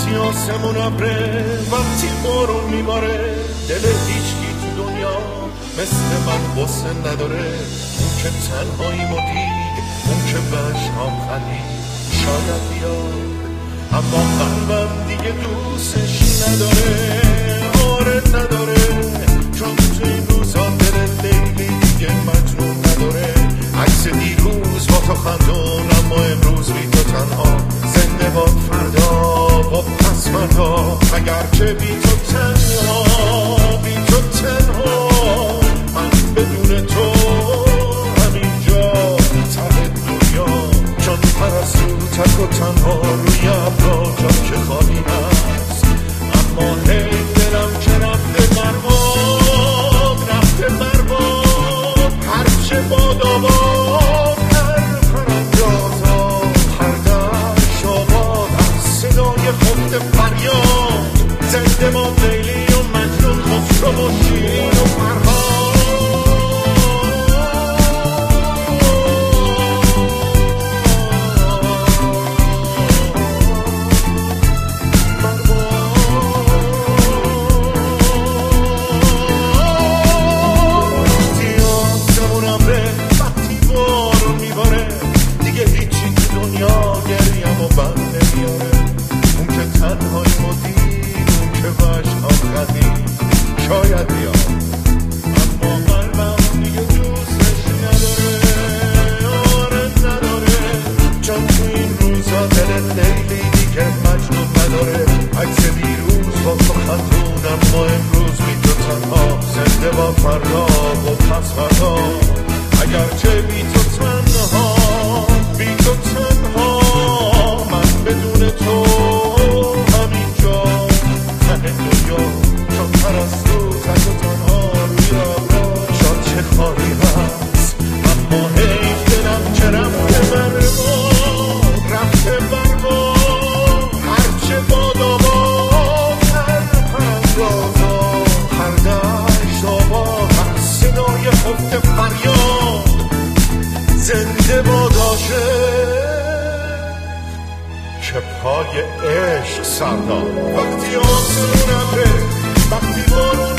وقتی آسمون ابره، وقتی بارون میباره، دل هیچکی تو دنیا مثل من واسه نداره. اون که تنهایی مدید، اون که بشم خلید، شاید بیاد اما قلبم دیگه دوستش نداره. آره نداره، چون تو این روزا دل لیلی دیگه مجنون نداره. عکس دیروز با تو خندون، اما امروز بی تو تنها. زنده با فردا، با پس فردا، اگرچه بی تو تنها، بی تو تنها. من بدون تو همینجا ته دنیا، چون پرستو تک و تنها روی ابرا جا که خالی هست. اما هی دلم که رفته برباد، رفته برباد. هرچه باد آباد، هر پرندازا، هر دشت آباد، از صدای خفت فریاد. زنده با لیلی و مجنون، خسرو و شیرین و فرهاد. شاید بیاد اما قلبم دیگه دوستش نداره. آره نداره، چون تو این روزا دل لیلی دیگه مجنون نداره. عکس دیروز با تو خندون، اما امروز بی تو تنها. زنده با فردا و پس فردا، اگرچه بی تو تنها، بی تو تنها. من بدون تو همینجا ته دنیا، چون پرستو تک و تنها روی ابرا شاد چه خواهی هست. اما حیف دلم که رفته برباد، رفته برباد. هرچه باد آباد، هر پرندازا، هر دشت آباد، هر صدای خفت فریاد. زنده باد عاشق که پای عشق سرداد. وقتی آسمون ابره، وقتی بارون